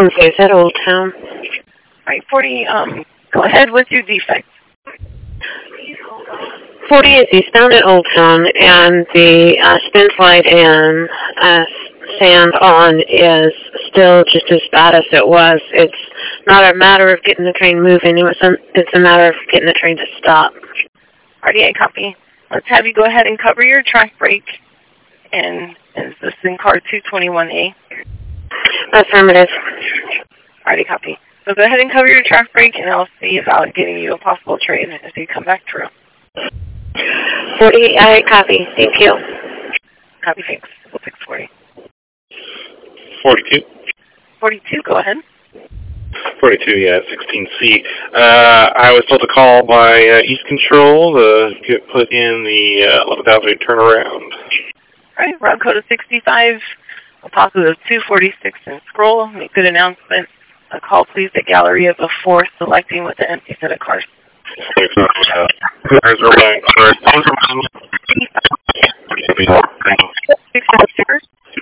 Okay, is that Old Town? Right, 40, go ahead with your defect. 40 is eastbound at Old Town, and the spin slide and sand on is still just as bad as it was. It's not a matter of getting the train moving. It's a matter of getting the train to stop. RDA copy. Let's have you go ahead and cover your track brake. And is this in car 221A? Affirmative. RDA copy. So go ahead and cover your track brake, and I'll see about getting you a possible trade as you come back through. 40, I copy. Thank you. Copy, thanks. We'll fix 40. 42. 42, go ahead. 42, yeah, 16C. I was told to call by East Control to get put in the 11th Avenue turnaround. All right, route code is 65, a positive 246 and scroll. Make good announcement. A call, please, at Galleria before selecting with the empty set of cars. Cars are blank.